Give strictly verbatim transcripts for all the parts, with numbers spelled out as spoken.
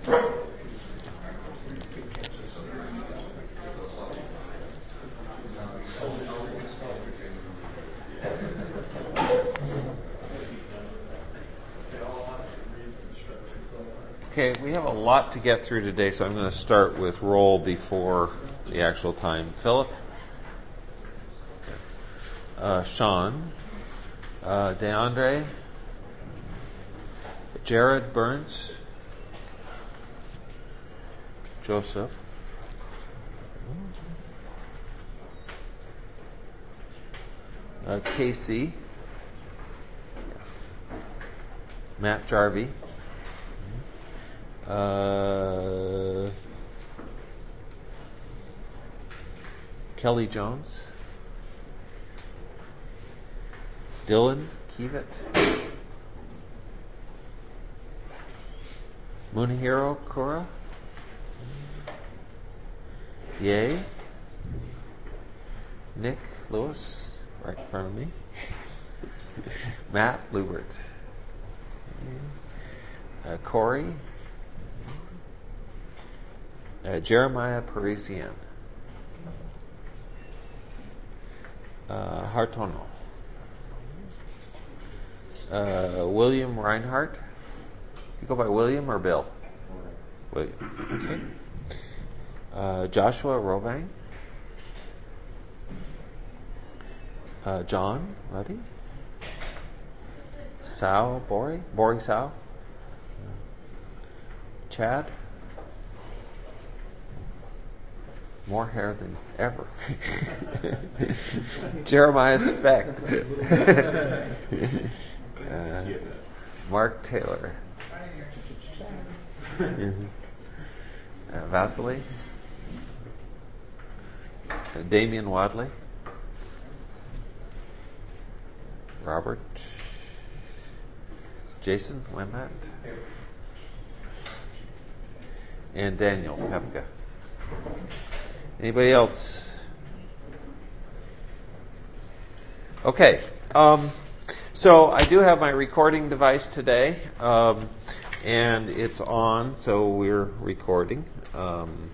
Okay, we have a lot to get through today, so I'm going to start with roll before the actual time. Philip, uh, Sean, uh, DeAndre, Jared Burns, Joseph, uh, Casey, Matt Jarvie, uh, Kelly Jones, Dylan Keevitt, Munihiro Kura, Yay, Nick Lewis, right in front of me, Matt Lubert, uh, Corey, uh, Jeremiah Parisian, uh, Hartono, uh, William Reinhardt. You go by William or Bill? William. Okay. Uh, Joshua Rovang. Uh, John Ruddy. Sao Bori. Bori Sao. Chad. More hair than ever. Jeremiah Speck. uh, Mark Taylor. Mm-hmm. uh, Vasily, uh, Damian Wadley, Robert, Jason Wembat, and Daniel Pepka. Anybody else? Okay. Um, so I do have my recording device today. Um, And it's on, so we're recording. Um,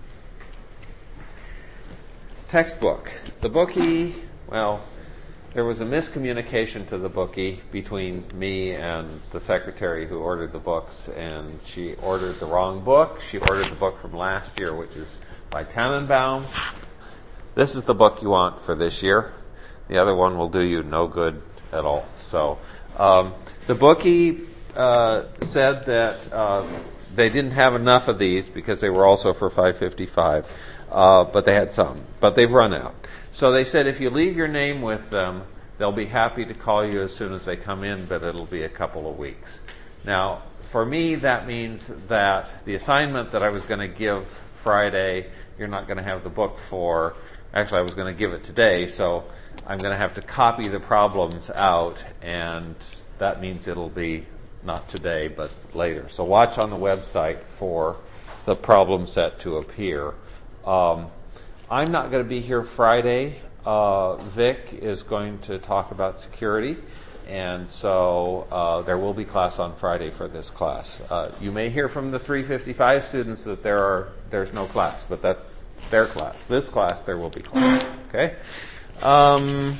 textbook. The bookie, well, there was a miscommunication to the bookie between me and the secretary who ordered the books, and she ordered the wrong book. She ordered the book from last year, which is by Tannenbaum. This is the book you want for this year. The other one will do you no good at all. So, um, the bookie Uh, said that uh, they didn't have enough of these because they were also for five fifty-five, uh, but they had some, but they've run out. So they said if you leave your name with them, they'll be happy to call you as soon as they come in, but it'll be a couple of weeks. Now, for me, that means that the assignment that I was going to give Friday, you're not going to have the book for. Actually, I was going to give it today, so I'm going to have to copy the problems out, and that means it'll be not today, but later. So watch on the website for the problem set to appear. Um, I'm not going to be here Friday. Uh, Vic is going to talk about security, and so uh, there will be class on Friday for this class. Uh, you may hear from the three fifty-five students that there are there's no class, but that's their class. This class, there will be class. Okay. Um,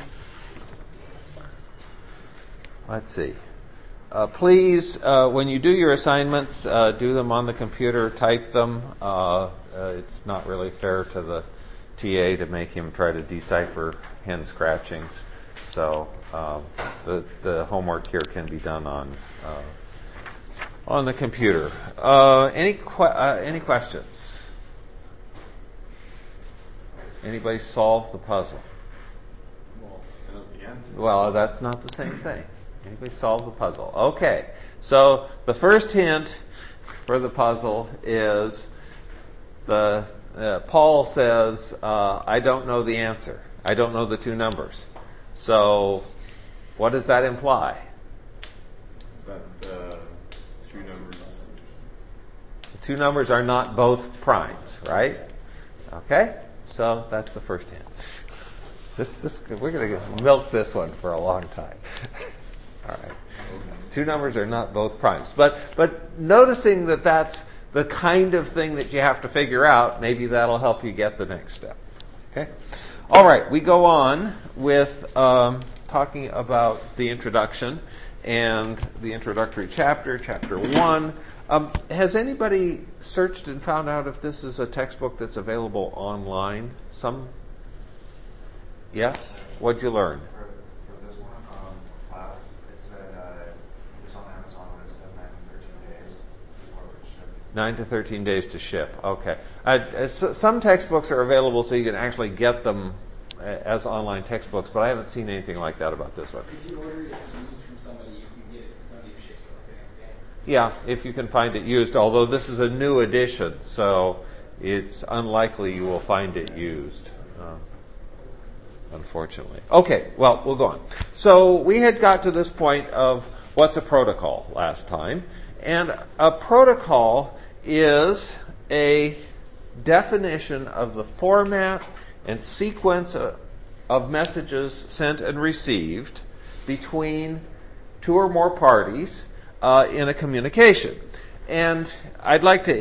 let's see. Uh, please, uh, when you do your assignments, uh, do them on the computer, type them. Uh, uh, it's not really fair to the T A to make him try to decipher hand scratchings. So uh, the the homework here can be done on uh, on the computer. Uh, any que- uh, any questions? Anybody solve the puzzle? Well, I know the answer. Well, that's not the same thing. Anybody solve the puzzle? Okay. So the first hint for the puzzle is the uh, Paul says, uh, I don't know the answer. I don't know the two numbers. So what does that imply? That the two numbers. The two numbers are not both primes, right? Okay. So that's the first hint. This this we're going to milk this one for a long time. All right. Two numbers are not both primes. But but noticing that that's the kind of thing that you have to figure out, maybe that'll help you get the next step. Okay? All right, we go on with um, talking about the introduction and the introductory chapter, chapter one. Um, has anybody searched and found out if this is a textbook that's available online? Some? Yes? What'd you learn? For, for this one, um, class, it said uh, it was on Amazon, but it said nine to thirteen days before it would ship. Nine to thirteen days to ship. Okay. Uh, so some textbooks are available so you can actually get them as online textbooks, but I haven't seen anything like that about this one. If you order it used from somebody, you can get it from somebody who ships it like the next day. Yeah, if you can find it used, although this is a new edition, so it's unlikely you will find it used, uh, unfortunately. Okay, well, we'll go on. So we had got to this point of what's a protocol last time, and a protocol is a definition of the format and sequence of, of messages sent and received between two or more parties uh, in a communication. And I'd like to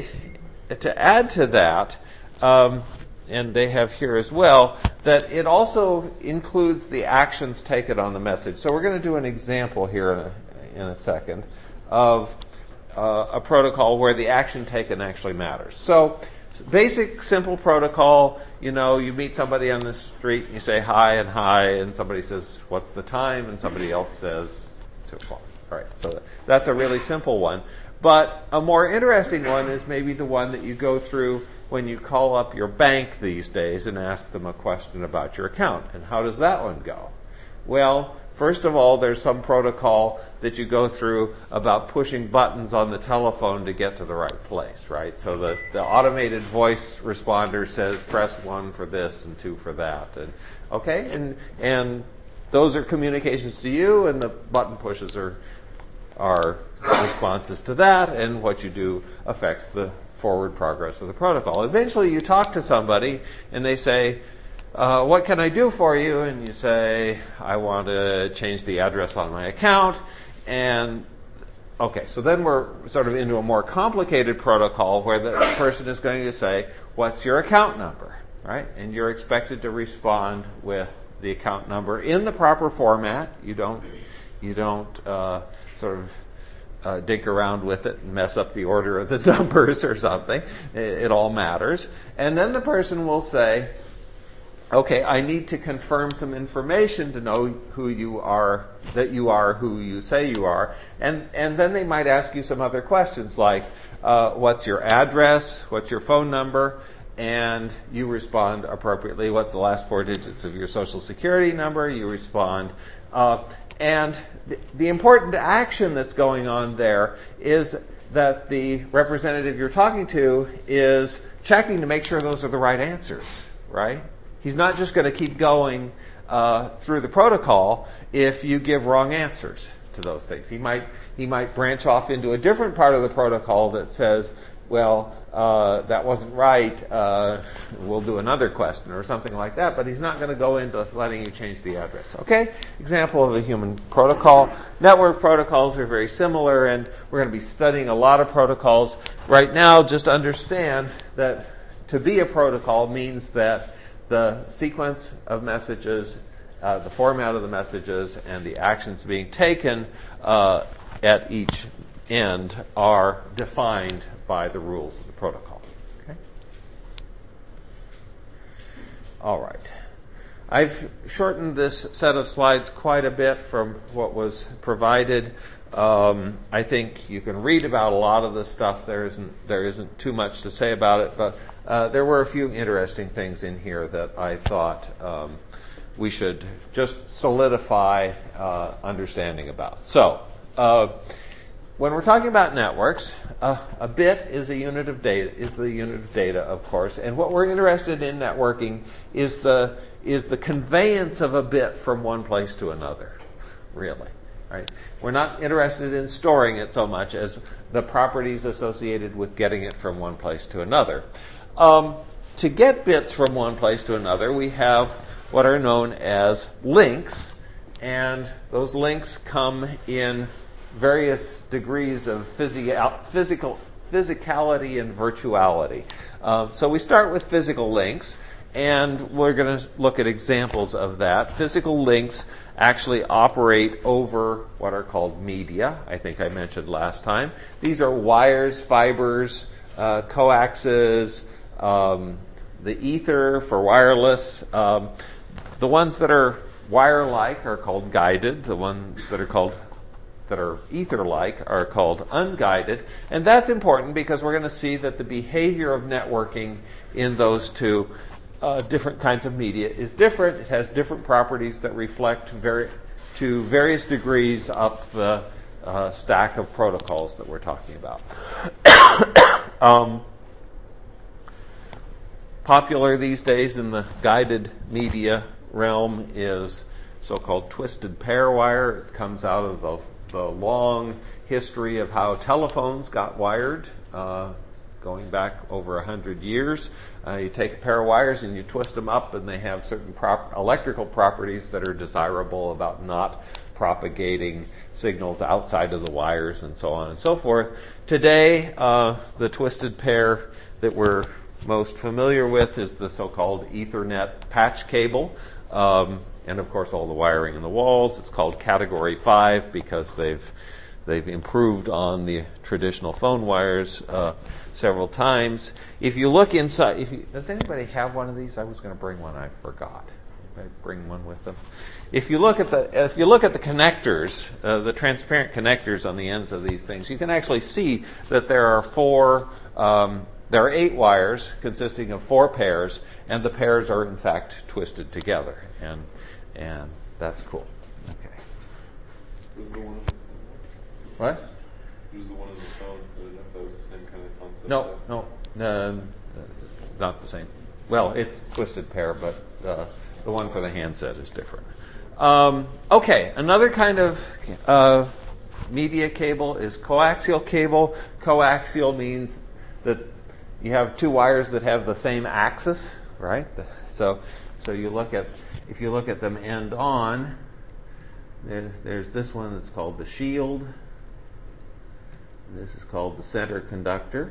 to add to that, um, and they have here as well, that it also includes the actions taken on the message. So we're going to do an example here in a, in a second of uh, a protocol where the action taken actually matters. So basic, simple protocol, you know, you meet somebody on the street and you say hi and hi, and somebody says, what's the time? And somebody else says, two o'clock. All right, so that's a really simple one. But a more interesting one is maybe the one that you go through when you call up your bank these days and ask them a question about your account. And how does that one go? Well, first of all, there's some protocol that you go through about pushing buttons on the telephone to get to the right place, right? So the, the automated voice responder says press one for this and two for that. And okay, and and those are communications to you, and the button pushes are are responses to that, and what you do affects the forward progress of the protocol. Eventually you talk to somebody and they say, Uh, what can I do for you? And you say, I want to change the address on my account. And, okay, so then we're sort of into a more complicated protocol where the person is going to say, what's your account number, right? And you're expected to respond with the account number in the proper format. You don't, you don't uh, sort of uh, dink around with it and mess up the order of the numbers or something. It, it all matters. And then the person will say, okay, I need to confirm some information to know who you are, that you are who you say you are. And and then they might ask you some other questions like, uh, what's your address? What's your phone number? And you respond appropriately. What's the last four digits of your social security number? You respond. Uh, and the, the important action that's going on there is that the representative you're talking to is checking to make sure those are the right answers, right? He's not just going to keep going uh, through the protocol if you give wrong answers to those things. He might he might branch off into a different part of the protocol that says, well, uh, that wasn't right, uh, we'll do another question or something like that, but he's not going to go into letting you change the address. Okay? Example of a human protocol. Network protocols are very similar, and we're going to be studying a lot of protocols. Right now, just understand that to be a protocol means that the sequence of messages, uh, the format of the messages, and the actions being taken uh, at each end are defined by the rules of the protocol. Okay? All right. I've shortened this set of slides quite a bit from what was provided. Um, I think you can read about a lot of this stuff. There isn't there isn't too much to say about it, but uh, there were a few interesting things in here that I thought um, we should just solidify uh, understanding about. So, uh, when we're talking about networks, uh, a bit is a unit of data. Is the unit of data, of course, and what we're interested in networking is the is the conveyance of a bit from one place to another. Really. Right? We're not interested in storing it so much as the properties associated with getting it from one place to another. Um, to get bits from one place to another, we have what are known as links, and those links come in various degrees of physio- physical physicality and virtuality. Uh, so we start with physical links, and we're going to look at examples of that. Physical links actually operate over what are called media, I think I mentioned last time. These are wires, fibers, uh, coaxes, um, the ether for wireless. Um, the ones that are wire-like are called guided. The ones that are called that are ether-like are called unguided. And that's important because we're going to see that the behavior of networking in those two uh, different kinds of media is different. It has different properties that reflect very, to various degrees up the uh, stack of protocols that we're talking about. um, popular these days in the guided media realm is so-called twisted pair wire. It comes out of the the long history of how telephones got wired, uh, going back over a hundred years. Uh, you take a pair of wires and you twist them up, and they have certain prop- electrical properties that are desirable about not propagating signals outside of the wires and so on and so forth. Today, uh, the twisted pair that we're most familiar with is the so-called Ethernet patch cable. Um, and of course all the wiring in the walls. It's called Category five because they've they've improved on the traditional phone wires uh, several times. If you look inside, if you, does anybody have one of these? I was going to bring one, I forgot. I bring one with them. If you look at the if you look at the connectors, uh, the transparent connectors on the ends of these things, you can actually see that there are four. Um, there are eight wires consisting of four pairs, and the pairs are in fact twisted together, and and that's cool. Okay. Was the one? What? Who's the one in the phone? I don't know if that was the same kind of concept. No, no, um, not the same. Well, it's twisted pair, but uh, the one for the handset is different. Um, okay, another kind of uh, media cable is coaxial cable. Coaxial means that you have two wires that have the same axis, right? So, so you look at if you look at them end on. There's there's this one that's called the shield. This is called the center conductor.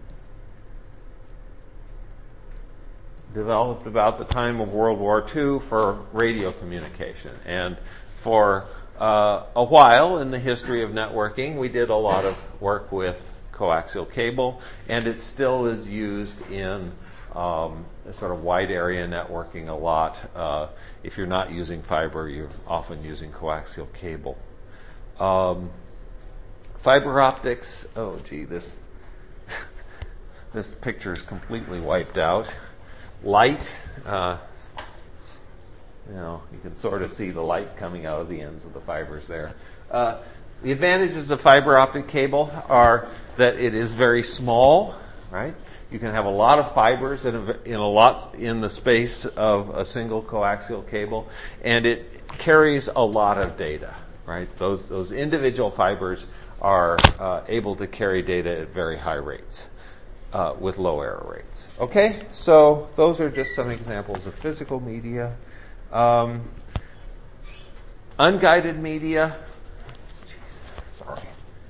Developed about the time of World War Two for radio communication, and for uh, a while in the history of networking, we did a lot of work with coaxial cable, and it still is used in um, sort of wide area networking a lot. Uh, if you're not using fiber, you're often using coaxial cable. Um, fiber optics. Oh, gee, this this picture is completely wiped out. Light. Uh, you know, you can sort of see the light coming out of the ends of the fibers there. Uh, the advantages of fiber optic cable are that it is very small, right? You can have a lot of fibers in a, in a lot in the space of a single coaxial cable, and it carries a lot of data, right? Those those individual fibers are uh, able to carry data at very high rates uh, with low error rates. Okay, so those are just some examples of physical media. Um, unguided media. Sorry.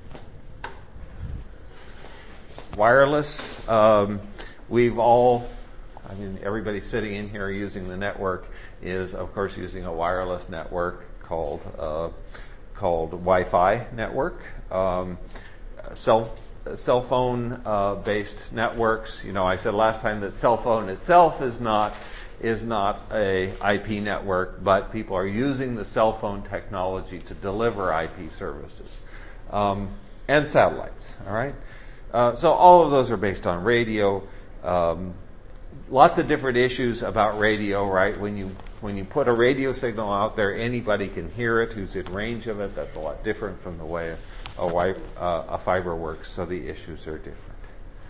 Wireless. Um, we've all, I mean, everybody sitting in here using the network is, of course, using a wireless network called uh, called Wi-Fi network. Um, cell cell phone uh, based networks. You know, I said last time that cell phone itself is not is not a I P network, but people are using the cell phone technology to deliver I P services um, and satellites. All right. Uh, so all of those are based on radio. Um, lots of different issues about radio, right? When you when you put a radio signal out there, anybody can hear it who's in range of it. That's a lot different from the way a, a, wi- uh, a fiber works. So the issues are different.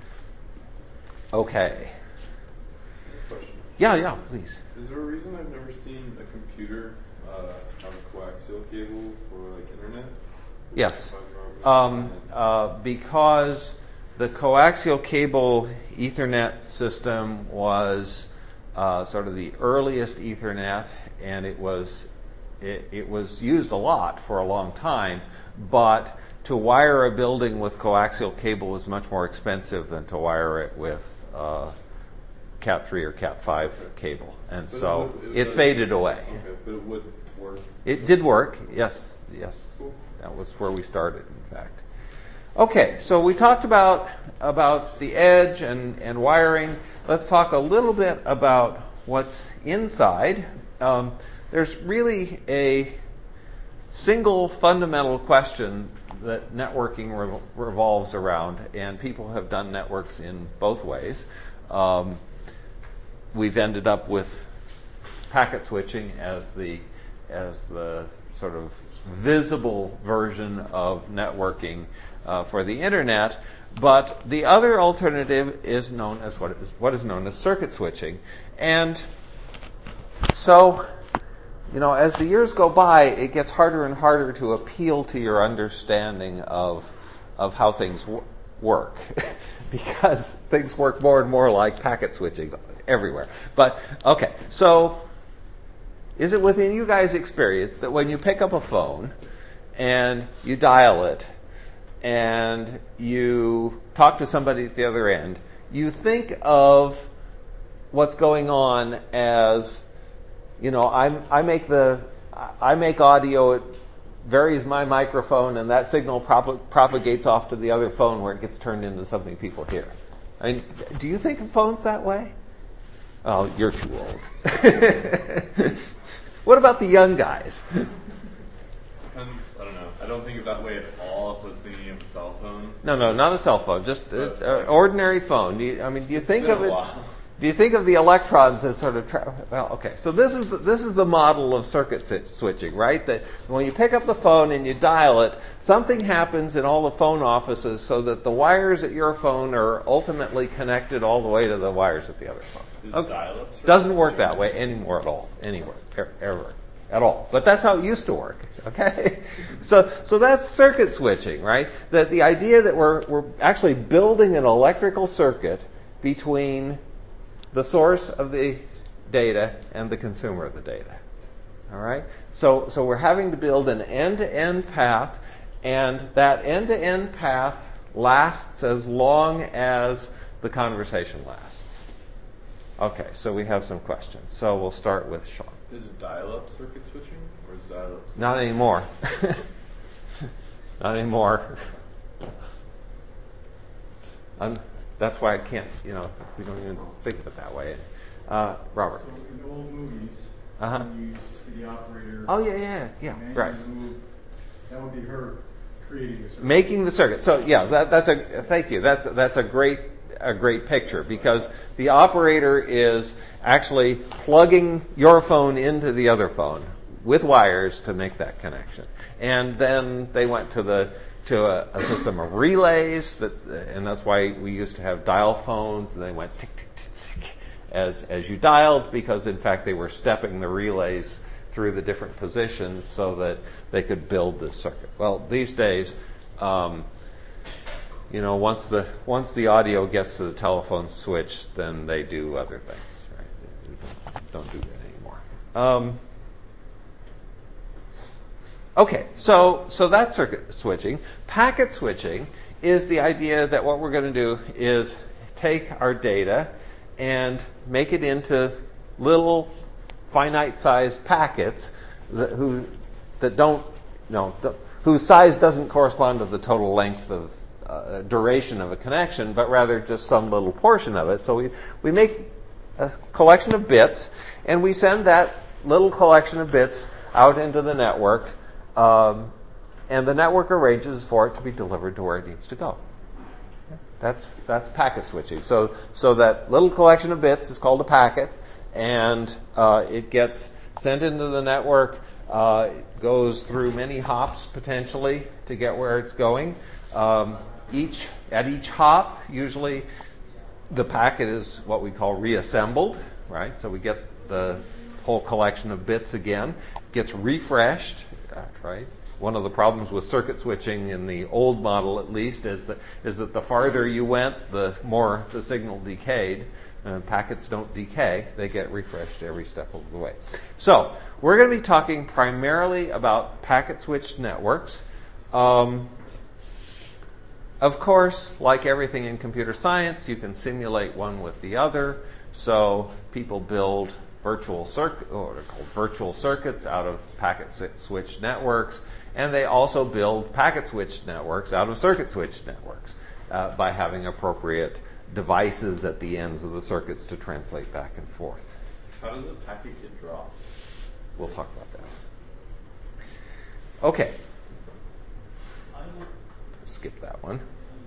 Okay. Question. Yeah, yeah, please. Is there a reason I've never seen a computer uh, have a coaxial cable for like internet? Yes. Fiber optic? Um, uh, because the coaxial cable Ethernet system was uh, sort of the earliest Ethernet, and it was it, it was used a lot for a long time, but to wire a building with coaxial cable is much more expensive than to wire it with uh, Cat three or Cat five cable. And But so it, would, it does- faded away. Okay, but it would work. It did work, yes, yes. Cool. That was where we started, in fact. Okay, so we talked about about the edge and, and wiring. Let's talk a little bit about what's inside. Um, there's really a single fundamental question that networking re- revolves around, and people have done networks in both ways. Um, we've ended up with packet switching as the as the sort of visible version of networking uh, for the internet, but the other alternative is known as what is what is known as circuit switching. And so, you know, as the years go by, it gets harder and harder to appeal to your understanding of of how things w- work, because things work more and more like packet switching everywhere. But okay, so is it within you guys' experience that when you pick up a phone and you dial it and you talk to somebody at the other end, you think of what's going on as, you know, I, I make the I make audio, it varies my microphone, and that signal prop- propagates off to the other phone where it gets turned into something people hear. I mean, do you think of phones that way? Oh, you're too old. What about the young guys? Depends, I don't know. I don't think of that way at all. If I was thinking of a cell phone. No, no, not a cell phone. Just an ordinary phone. Do you, I mean, do you think been of a it? while. Do you think of the electrons as sort of tra- well? Okay, so this is the, this is the model of circuit si- switching, right? That when you pick up the phone and you dial it, something happens in all the phone offices so that the wires at your phone are ultimately connected all the way to the wires at the other phone. Is Okay. dial-up circuit Doesn't work switching? that way anymore at all, anywhere, er- ever, at all. But that's how it used to work. Okay, so so that's circuit switching, right? That the idea that we're we're actually building an electrical circuit between the source of the data and the consumer of the data. All right? So so we're having to build an end-to-end path, and that end-to-end path lasts as long as the conversation lasts. Okay, so we have some questions. So we'll start with Sean. Is dial-up circuit switching, or is dial-up? Circuit Not anymore. Not anymore. I'm, that's why I can't, you know, we don't even think of it that way. Uh, Robert. So in old movies, Uh-huh. when you used to see the operator Oh, yeah, yeah, yeah, manually right. move, that would be her creating the circuit. Making the circuit. So yeah, that, that's a thank you. That's that's a great a great picture, because the operator is actually plugging your phone into the other phone with wires to make that connection. And then they went to the to a, a system of relays, that, and that's why we used to have dial phones, and they went tick tick tick tick as as you dialed, because in fact they were stepping the relays through the different positions so that they could build this circuit. Well, these days, um, you know, once the once the audio gets to the telephone switch, then they do other things. Right? They don't do that anymore. Um, okay, so so that's circuit switching. Packet switching is the idea that what we're going to do is take our data and make it into little finite-sized packets that who that don't, you know, the, whose size doesn't correspond to the total length of uh, duration of a connection, but rather just some little portion of it. So we we make a collection of bits, and we send that little collection of bits out into the network, um, and the network arranges for it to be delivered to where it needs to go. That's that's packet switching. So so that little collection of bits is called a packet, and uh, it gets sent into the network. Uh, it goes through many hops potentially to get where it's going. Um, each at each hop, usually the packet is what we call reassembled, right? So we get the whole collection of bits again, gets refreshed, right? One of the problems with circuit switching in the old model, at least, is that is that the farther you went, the more the signal decayed. Uh, packets don't decay; they get refreshed every step of the way. So we're going to be talking primarily about packet switched networks. Um, of course, like everything in computer science, you can simulate one with the other. So people build virtual circuit, or they're called virtual circuits out of packet switched networks, and they also build packet switched networks out of circuit switched networks uh, by having appropriate devices at the ends of the circuits to translate back and forth. How does a packet get dropped? We'll talk about that. Okay. Skip that one.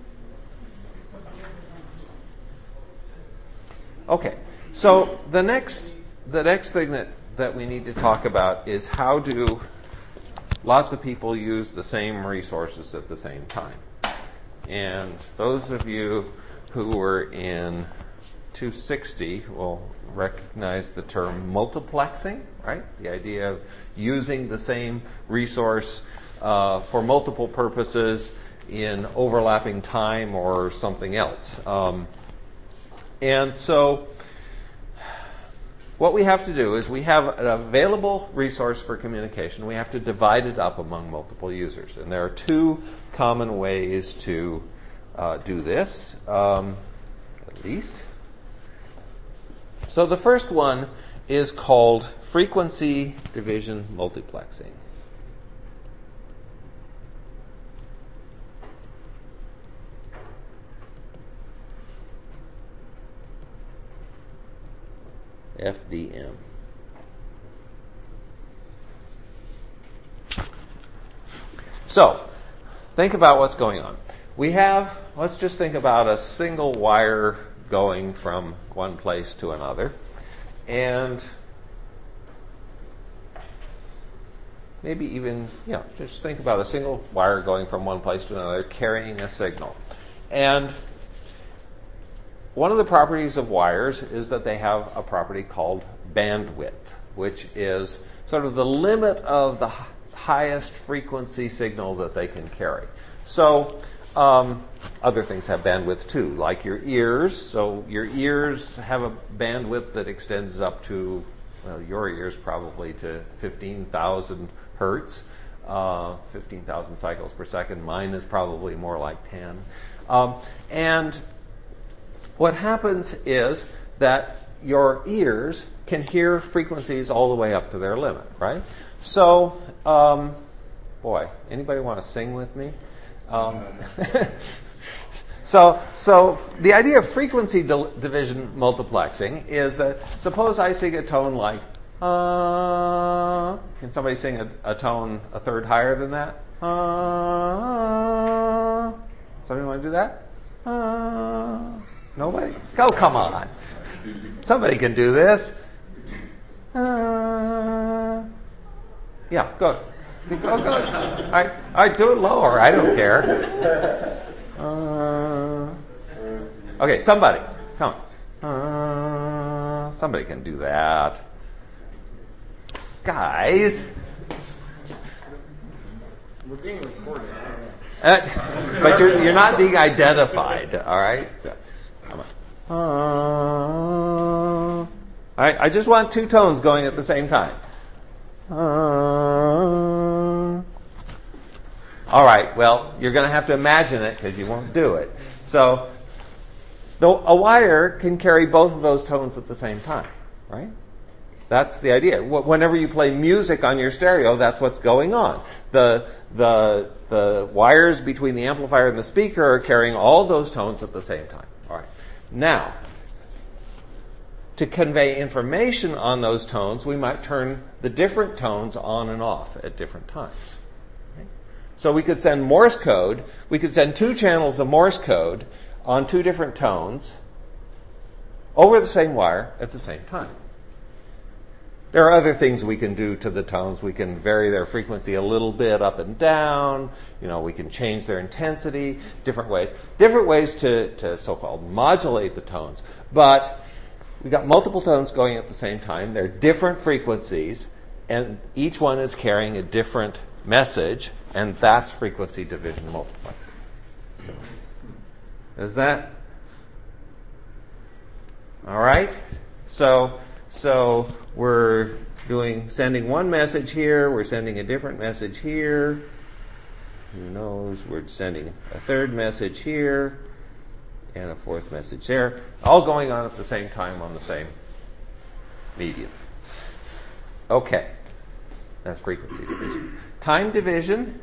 Okay. So the next the next thing that, that we need to talk about is how do lots of people use the same resources at the same time. And those of you who were in two sixty will recognize the term multiplexing, right? The idea of using the same resource uh, for multiple purposes in overlapping time or something else. Um, and so what we have to do is we have an available resource for communication. We have to divide it up among multiple users. And there are two common ways to uh, do this, um, at least. So the first one is called frequency division multiplexing. F D M. So, think about what's going on. We have, let's just think about a single wire going from one place to another. And maybe even, you know, just think about a single wire going from one place to another, carrying a signal. And one of the properties of wires is that they have a property called bandwidth, which is sort of the limit of the h- highest frequency signal that they can carry. So um, other things have bandwidth too, like your ears. So your ears have a bandwidth that extends up to, well, your ears probably to fifteen thousand hertz, uh, fifteen thousand cycles per second. Mine is probably more like ten. Um, and what happens is that your ears can hear frequencies all the way up to their limit, right? So, um, boy, anybody want to sing with me? Um, so, so the idea of frequency di- division multiplexing is that suppose I sing a tone like uh, can somebody sing a, a tone a third higher than that? Uh, somebody want to do that? Uh, Nobody? Oh, come on. Somebody can do this. Uh, yeah, go. Go, go. All right, all right, do it lower. I don't care. Uh, okay, somebody. Come on. Uh, somebody can do that. Guys. We're being recorded. Uh, but you're, you're not being identified, all right? So, Uh, all right, I just want two tones going at the same time. Uh, all right, well, you're going to have to imagine it because you won't do it. So, the, a wire can carry both of those tones at the same time, right? That's the idea. Whenever you play music on your stereo, that's what's going on. The the the wires between the amplifier and the speaker are carrying all those tones at the same time. All right. Now, to convey information on those tones, we might turn the different tones on and off at different times. Okay? So we could send Morse code. We could send two channels of Morse code on two different tones over the same wire at the same time. There are other things we can do to the tones. We can vary their frequency a little bit up and down. You know, we can change their intensity, different ways. Different ways to, to so-called modulate the tones. But we've got multiple tones going at the same time. They're different frequencies, and each one is carrying a different message, and that's frequency division multiplexing. So, is that? All right? So, so we're doing, sending one message here, we're sending a different message here. who knows, we're sending a third message here and a fourth message there, all going on at the same time on the same medium. Okay, that's frequency division. Time division,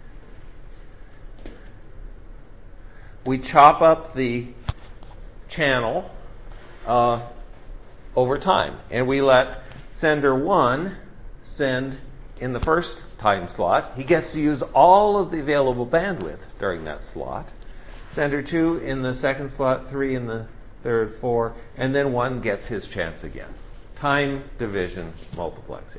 we chop up the channel uh, over time, and we let sender one send in the first time slot. He gets to use all of the available bandwidth during that slot. Sender two in the second slot, three in the third, four, and then one gets his chance again. Time division multiplexing.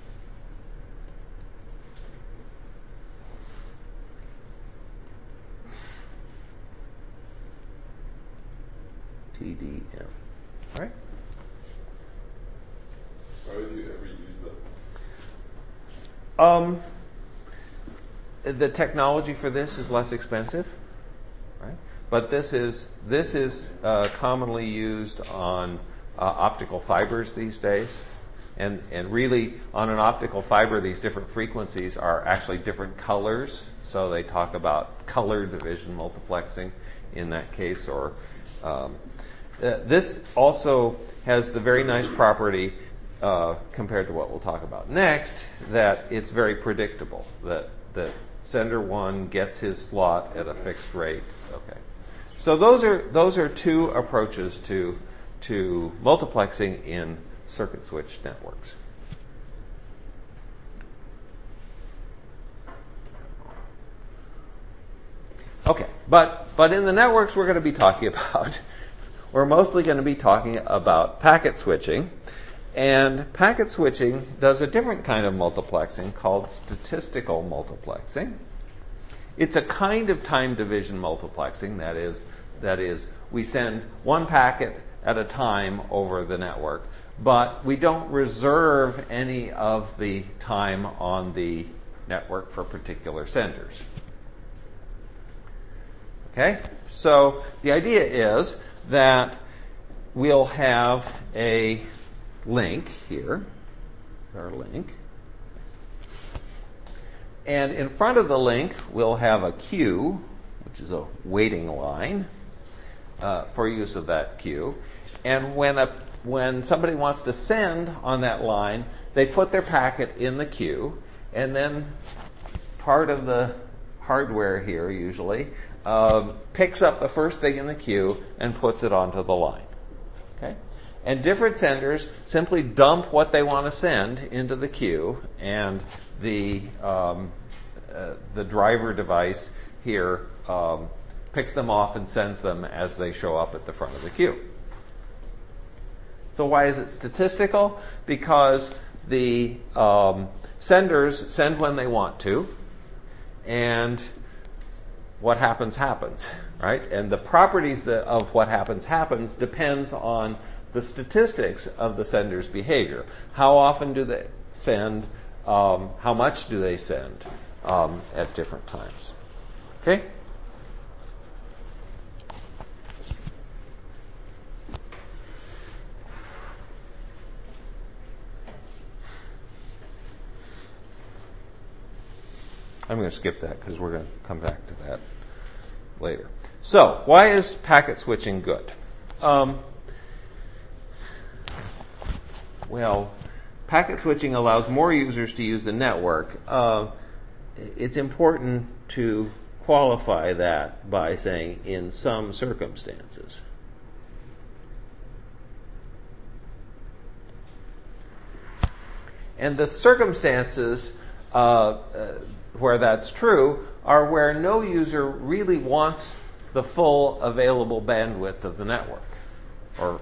T D M. All right? Why would you ever use that? Um, the technology for this is less expensive, right? But this is this is uh, commonly used on uh, optical fibers these days, and and really on an optical fiber, these different frequencies are actually different colors. So they talk about color division multiplexing in that case, or um, uh, this also has the very nice property. Uh, compared to what we'll talk about next, that it's very predictable, that that sender one gets his slot at a fixed rate. Okay, so those are those are two approaches to to multiplexing in circuit switch networks. Okay, but but in the networks we're going to be talking about, we're mostly going to be talking about packet switching. And packet switching does a different kind of multiplexing called statistical multiplexing. It's a kind of time division multiplexing. That is, that is, we send one packet at a time over the network, but we don't reserve any of the time on the network for particular senders. Okay? So the idea is that we'll have a link here, our link, and in front of the link we'll have a queue, which is a waiting line uh, for use of that queue. And when a when somebody wants to send on that line, they put their packet in the queue, and then part of the hardware here usually uh, picks up the first thing in the queue and puts it onto the line. Okay. And different senders simply dump what they want to send into the queue, and the um, uh, the driver device here um, picks them off and sends them as they show up at the front of the queue. So why is it statistical? Because the um, senders send when they want to, and what happens happens, right? And the properties that, of what happens happens depends on the statistics of the sender's behavior. How often do they send? Um, how much do they send um, at different times? Okay? I'm going to skip that because we're going to come back to that later. So, why is packet switching good? Um, Well, packet switching allows more users to use the network. Uh, it's important to qualify that by saying in some circumstances. And the circumstances uh, uh, where that's true are where no user really wants the full available bandwidth of the network, or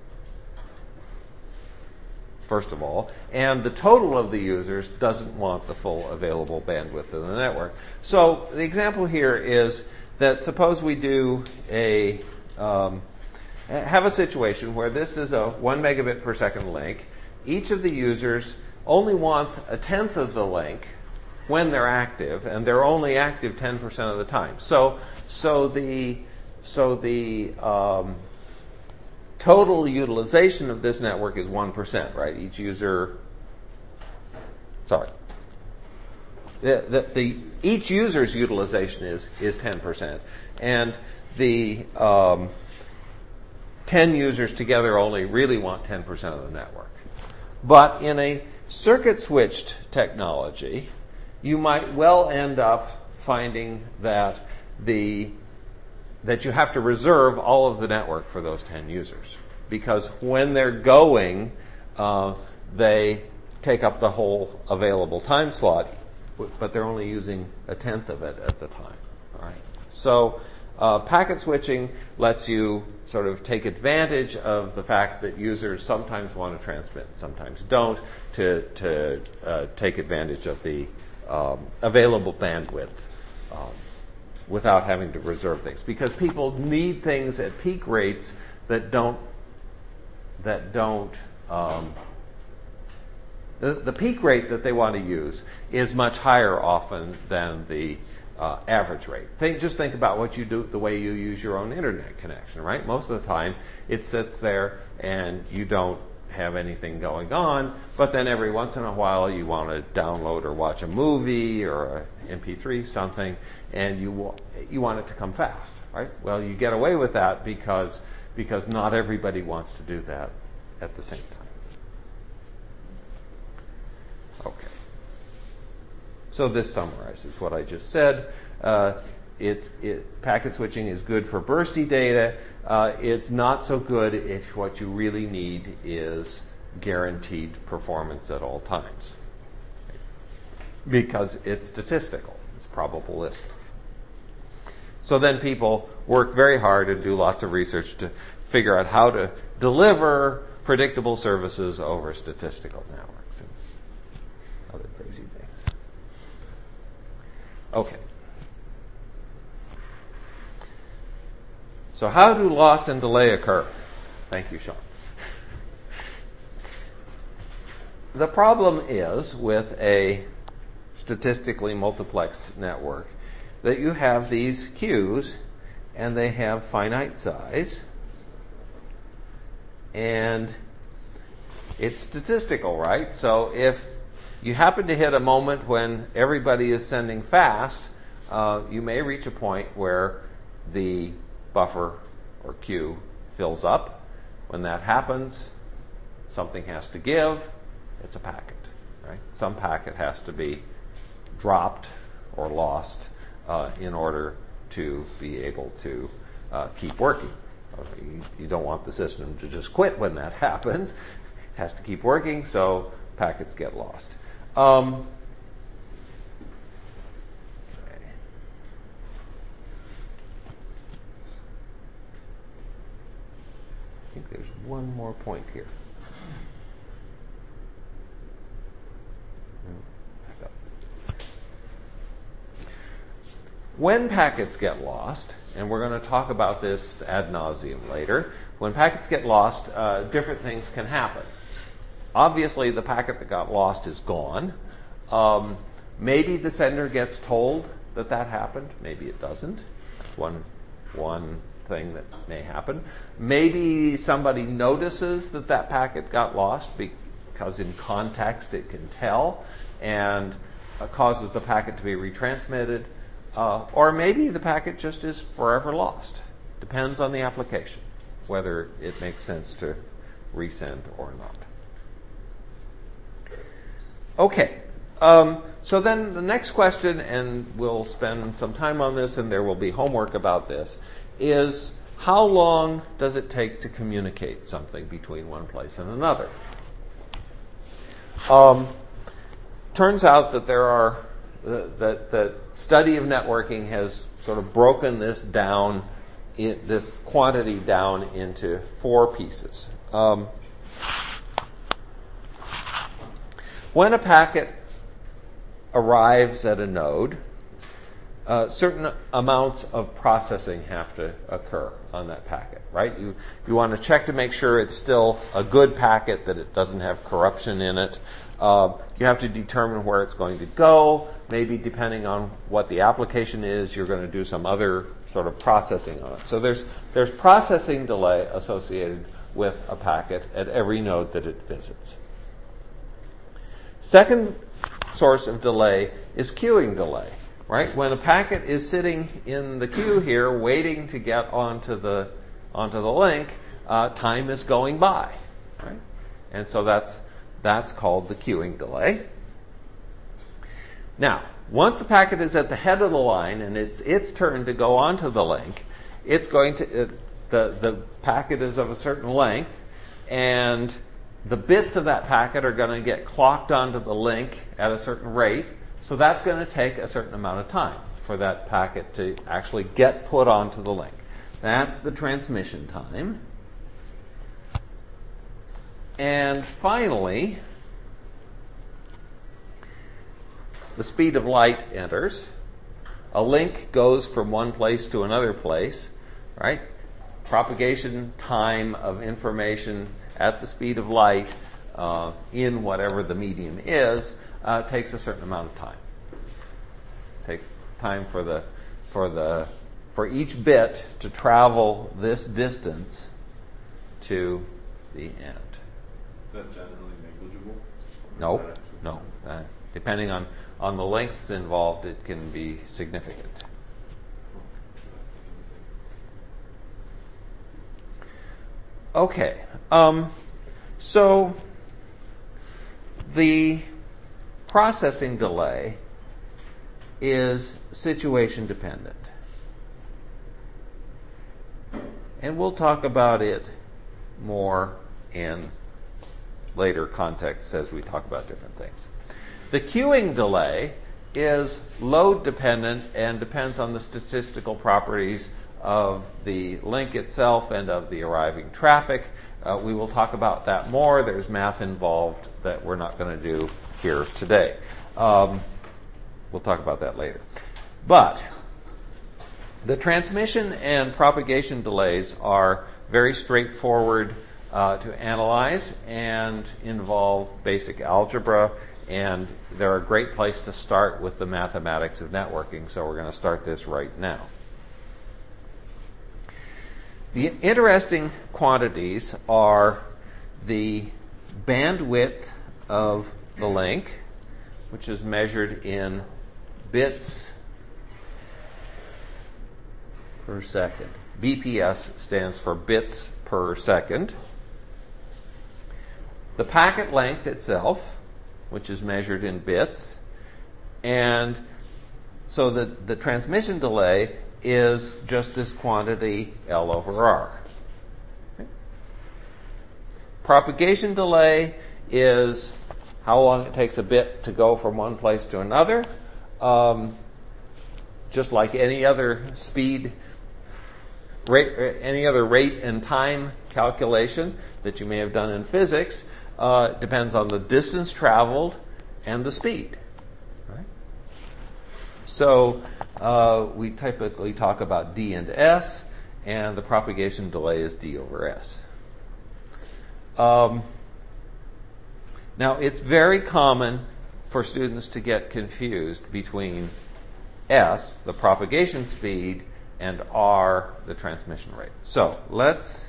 first of all, and the total of the users doesn't want the full available bandwidth of the network. So the example here is that suppose we do a um, have a situation where this is a one megabit per second link. Each of the users only wants a tenth of the link when they're active, and they're only active ten percent of the time. So so the so the um, total utilization of this network is one percent, right? Each user, sorry. the, the, the each user's utilization is is ten percent, and the um, ten users together only really want ten percent of the network. But in a circuit switched technology, you might well end up finding that the that you have to reserve all of the network for those ten users, because when they're going, uh, they take up the whole available time slot, but they're only using a tenth of it at the time. All right. So uh, packet switching lets you sort of take advantage of the fact that users sometimes want to transmit, sometimes don't, to to uh, take advantage of the um, available bandwidth um, without having to reserve things, because people need things at peak rates that don't that don't. Um, the, the peak rate that they want to use is much higher often than the uh, average rate. Think, just think about what you do, the way you use your own internet connection, right? Most of the time, it sits there and you don't have anything going on, but then every once in a while you want to download or watch a movie or an M P three, something, and you wa- you want it to come fast, right? Well, you get away with that because because not everybody wants to do that at the same time. Okay. So this summarizes what I just said. Uh, it's, it, packet switching is good for bursty data. Uh, it's not so good if what you really need is guaranteed performance at all times, because it's statistical. It's probabilistic. So then people work very hard and do lots of research to figure out how to deliver predictable services over statistical networks and other crazy things. Okay. So how do loss and delay occur? Thank you, Sean. The problem is with a statistically multiplexed network that you have these queues and they have finite size, and it's statistical, right? So if you happen to hit a moment when everybody is sending fast, uh, you may reach a point where the buffer or queue fills up. When that happens, something has to give. It's a packet, right? Some packet has to be dropped or lost uh, in order to be able to uh, keep working. You, you don't want the system to just quit when that happens. It has to keep working, so packets get lost. Um, okay. I think there's one more point here. Back up. When packets get lost, and we're going to talk about this ad nauseum later, when packets get lost, uh, different things can happen. Obviously, the packet that got lost is gone. Um, maybe the sender gets told that that happened. Maybe it doesn't. That's one, one thing that may happen. Maybe somebody notices that that packet got lost because in context it can tell and uh, causes the packet to be retransmitted. Uh, or maybe the packet just is forever lost. Depends on the application, whether it makes sense to resend or not. Okay, um, so then the next question, and we'll spend some time on this, and there will be homework about this, is how long does it take to communicate something between one place and another? Um, turns out that there are uh, that the study of networking has sort of broken this down, in, this quantity down into four pieces. Um, When a packet arrives at a node, uh, certain amounts of processing have to occur on that packet, right? You you want to check to make sure it's still a good packet, that it doesn't have corruption in it. Uh, you have to determine where it's going to go. Maybe depending on what the application is, you're going to do some other sort of processing on it. So there's there's processing delay associated with a packet at every node that it visits. Second source of delay is queuing delay, right? When a packet is sitting in the queue here waiting to get onto the onto the link, uh, time is going by, right? And so that's that's called the queuing delay. Now, once the packet is at the head of the line and it's its turn to go onto the link, it's going to it, the the packet is of a certain length, and the bits of that packet are going to get clocked onto the link at a certain rate. So that's going to take a certain amount of time for that packet to actually get put onto the link. That's the transmission time. And finally, the speed of light enters. A link goes from one place to another place, right? Propagation time of information at the speed of light uh, in whatever the medium is uh, takes a certain amount of time. Takes time for the for the for each bit to travel this distance to the end. Is that generally negligible? No, Or is that actually- no. Uh, depending on, on the lengths involved, it can be significant. Okay. Um, so the processing delay is situation dependent. And we'll talk about it more in later contexts as we talk about different things. The queuing delay is load dependent and depends on the statistical properties of the link itself and of the arriving traffic. Uh, we will talk about that more. There's math involved that we're not going to do here today. Um, we'll talk about that later. But the transmission and propagation delays are very straightforward uh, to analyze and involve basic algebra, and they're a great place to start with the mathematics of networking, so we're going to start this right now. The interesting quantities are the bandwidth of the link, which is measured in bits per second. B P S stands for bits per second. The packet length itself, which is measured in bits. And so the, the transmission delay is just this quantity L over R. Okay. Propagation delay is how long it takes a bit to go from one place to another. Um, just like any other speed, rate, any other rate and time calculation that you may have done in physics, uh, depends on the distance traveled and the speed. Right? So uh, we typically talk about D and S, and the propagation delay is D over S. Um, now, it's very common for students to get confused between S, the propagation speed, and R, the transmission rate. So let's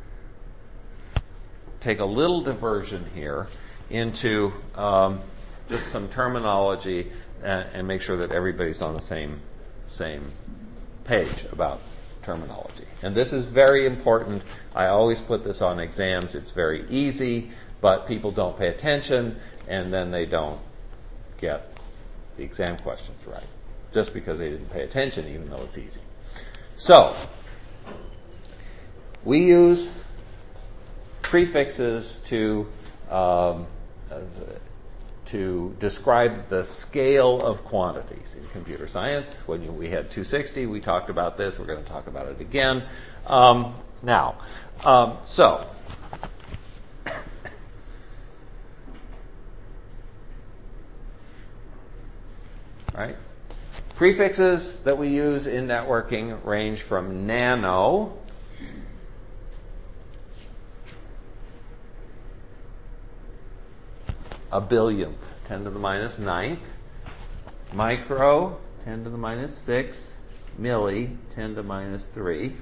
take a little diversion here into um, just some terminology and, and make sure that everybody's on the same same page about terminology. And this is very important. I always put this on exams. It's very easy, but people don't pay attention, and then they don't get the exam questions right, just because they didn't pay attention, even though it's easy. So, we use prefixes to um, uh, to describe the scale of quantities in computer science. When you, we had two sixty, we talked about this. We're going to talk about it again. Um, now, um, so right, prefixes that we use in networking range from nano, a billionth, ten to the minus ninth, micro, ten to the minus six, milli, ten to the minus three,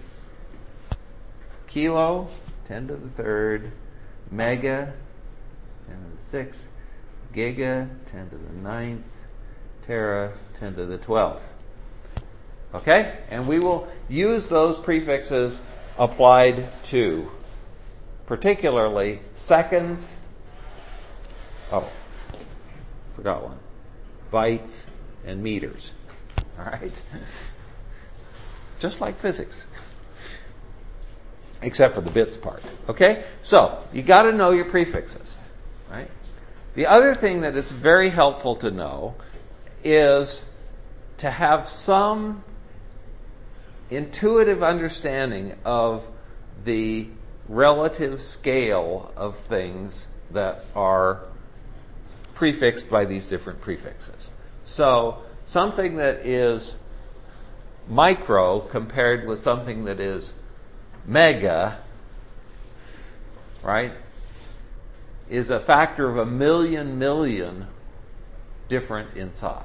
kilo, ten to the third, mega, ten to the six, giga, ten to the ninth, tera, ten to the twelfth. Okay? And we will use those prefixes applied to particularly seconds. Oh, forgot one. Bytes and meters. All right? Just like physics. Except for the bits part. Okay? So, you got to know your prefixes. Right? The other thing that it's very helpful to know is to have some intuitive understanding of the relative scale of things that are prefixed by these different prefixes. So, something that is micro compared with something that is mega, right, is a factor of a million million different in size.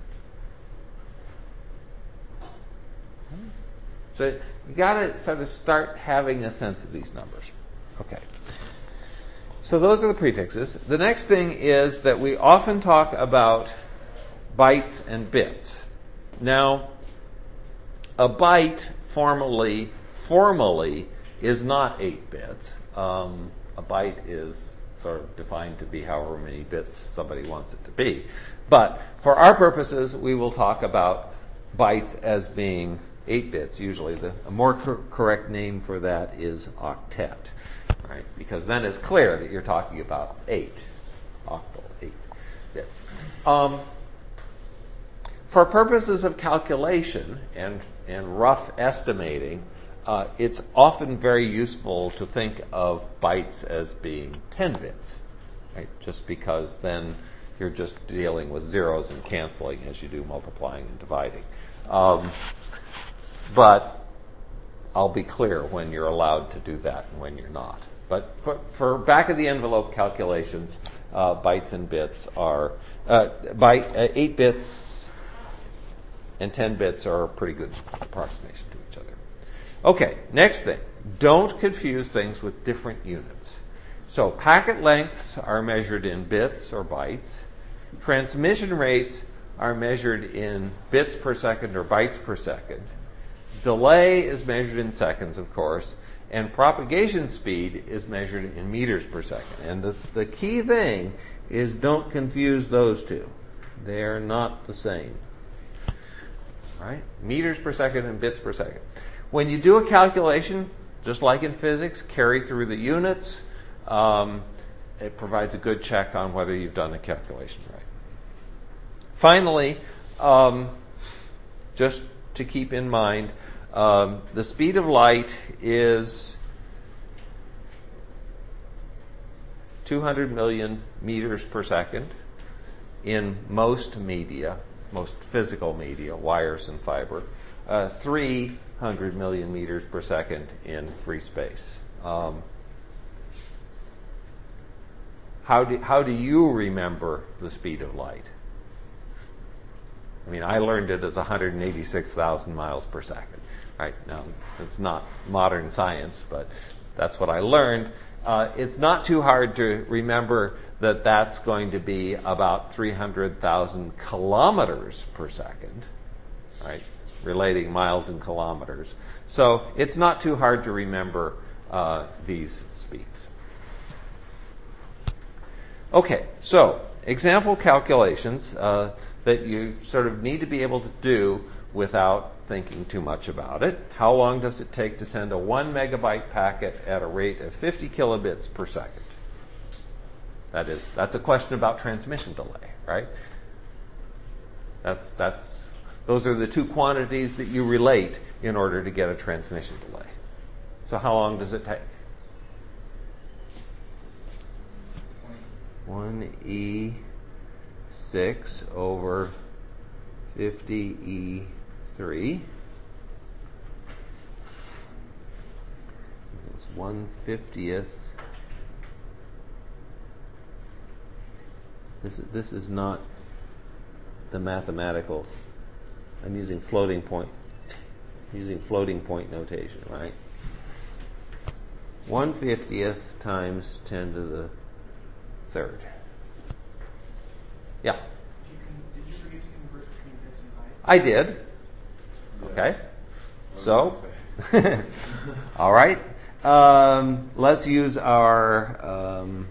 So you got to sort of start having a sense of these numbers. Okay. So those are the prefixes. The next thing is that we often talk about bytes and bits. Now, a byte formally formally is not eight bits. Um, a byte is sort of defined to be however many bits somebody wants it to be. But for our purposes, we will talk about bytes as being eight bits. Usually, the a more cor- correct name for that is octet, right? Because then it's clear that you're talking about eight, octal, eight bits. Um, for purposes of calculation and and rough estimating, uh, it's often very useful to think of bytes as being ten bits, right? Just because then you're just dealing with zeros and canceling as you do multiplying and dividing. Um, but I'll be clear when you're allowed to do that and when you're not. But for, for back of the envelope calculations, uh, bytes and bits are uh, byte, uh, eight bits and ten bits are a pretty good approximation to each other. Okay, next thing. Don't confuse things with different units. So packet lengths are measured in bits or bytes. Transmission rates are measured in bits per second or bytes per second. Delay is measured in seconds, of course. And propagation speed is measured in meters per second. And the, the key thing is don't confuse those two. They're not the same. Right? Meters per second and bits per second. When you do a calculation, just like in physics, carry through the units. Um, it provides a good check on whether you've done the calculation right. Finally, um, just to keep in mind, um, the speed of light is two hundred million meters per second in most media, most physical media, wires and fiber, uh, three hundred million meters per second in free space. Um, how do how do you remember the speed of light? I mean, I learned it as one hundred eighty-six thousand miles per second. Right now, it's not modern science, but that's what I learned. Uh, it's not too hard to remember that that's going to be about three hundred thousand kilometers per second, right? Relating miles and kilometers. So it's not too hard to remember uh, these speeds. Okay, so example calculations uh, that you sort of need to be able to do without thinking too much about it. How long does it take to send a one megabyte packet at a rate of fifty kilobits per second? That is, that's a question about transmission delay, right? That's that's those are the two quantities that you relate in order to get a transmission delay. So how long does it take? one e six over fifty e three. It's one fiftieth. This is, this is not the mathematical. I'm using floating point. Using floating point notation, right? one fiftieth times ten to the third. Yeah, Did you, con- did you forget to convert between bits and bytes? I did. Okay. So, all right. Um, let's use our um,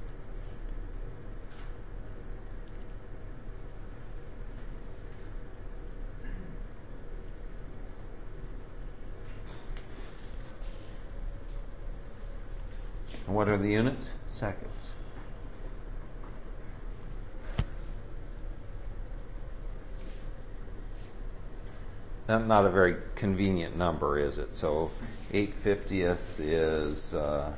what are the units? Seconds. Not, not a very convenient number, is it? So eight fiftieths is uh,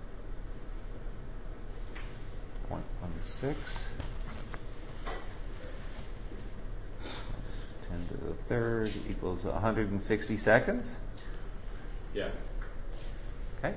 zero point one six. ten to the third equals one hundred sixty seconds. Yeah. Okay.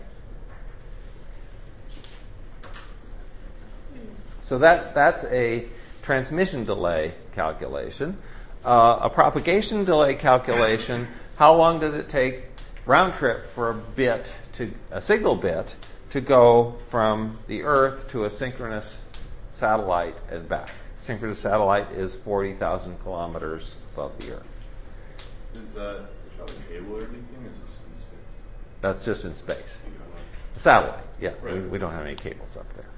So that that's a transmission delay calculation. Uh, a propagation delay calculation, how long does it take round trip for a bit to a signal bit to go from the Earth to a synchronous satellite and back? Synchronous satellite is forty thousand kilometers above the Earth. Is that without a cable or anything? Or is it just in space? That's just in space. Satellite, yeah. Right. We, we don't have any cables up there.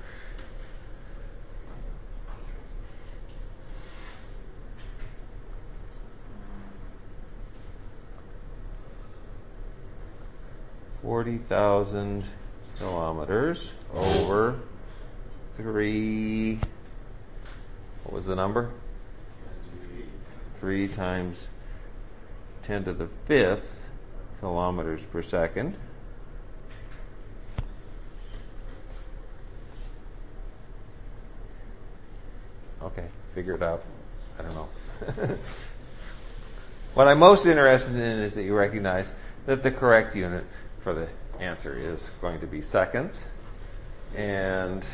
Forty thousand kilometers over three. What was the number? Three times ten to the fifth kilometers per second. Okay, figure it out. I don't know. What I'm most interested in is that you recognize that the correct unit for the answer is going to be seconds. And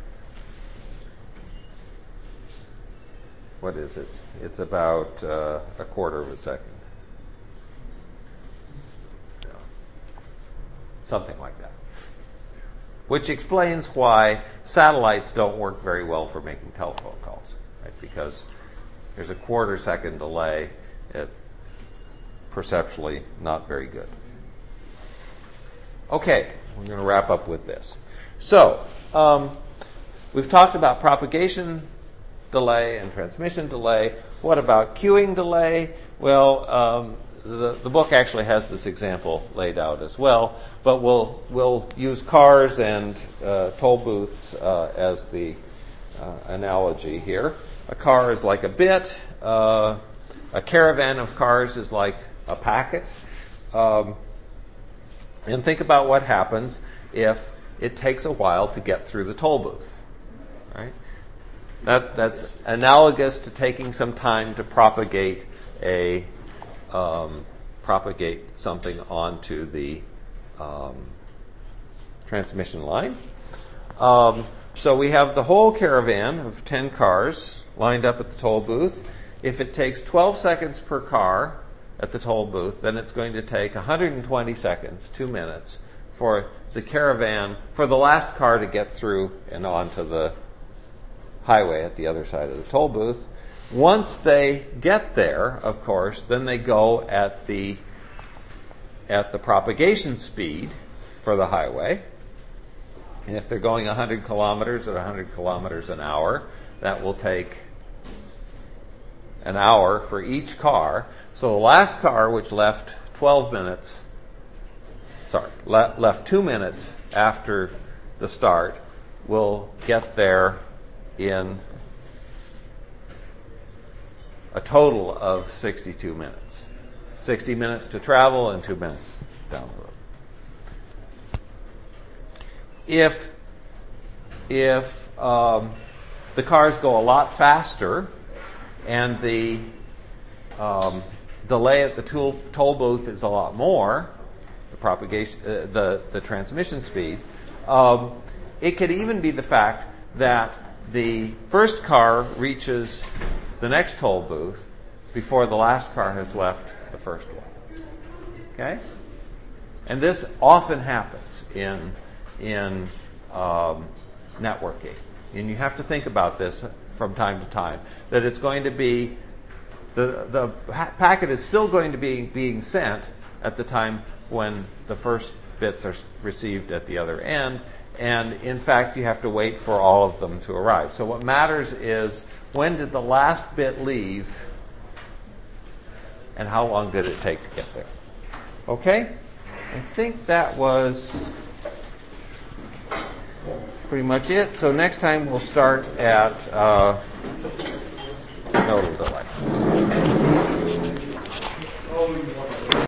what is it? It's about uh, a quarter of a second. Yeah. Something like that. Which explains why satellites don't work very well for making telephone calls, right? Because there's a quarter second delay. It's perceptually not very good. Okay, we're going to wrap up with this. So, um, we've talked about propagation delay and transmission delay. What about queuing delay? Well, um, the, the book actually has this example laid out as well, but we'll we'll use cars and uh, toll booths uh, as the uh, analogy here. A car is like a bit. Uh, a caravan of cars is like a packet. Um, and think about what happens if it takes a while to get through the toll booth. Right? That that's analogous to taking some time to propagate a um, propagate something onto the um, transmission line. Um, so we have the whole caravan of ten cars lined up at the toll booth. If it takes twelve seconds per car at the toll booth, then it's going to take one hundred twenty seconds, two minutes, for the caravan, for the last car to get through and onto the highway at the other side of the toll booth. Once they get there, of course, then they go at the at the propagation speed for the highway. And if they're going one hundred kilometers at one hundred kilometers an hour, that will take an hour for each car. So the last car, which left twelve minutes, sorry, le- left two minutes after the start, will get there in a total of sixty-two minutes. sixty minutes to travel and two minutes down the road. If if um, the cars go a lot faster and the um, delay at the tool, toll booth is a lot more, the propagation, uh, the the transmission speed, um, it could even be the fact that the first car reaches the next toll booth before the last car has left the first one. Okay? And this often happens in in um, networking. And you have to think about this from time to time. That it's going to be, the, the pa- packet is still going to be being sent at the time when the first bits are received at the other end. And in fact, you have to wait for all of them to arrive. So what matters is, when did the last bit leave and how long did it take to get there? Okay? I think that was pretty much it. So next time we'll start at uh, nodal delay.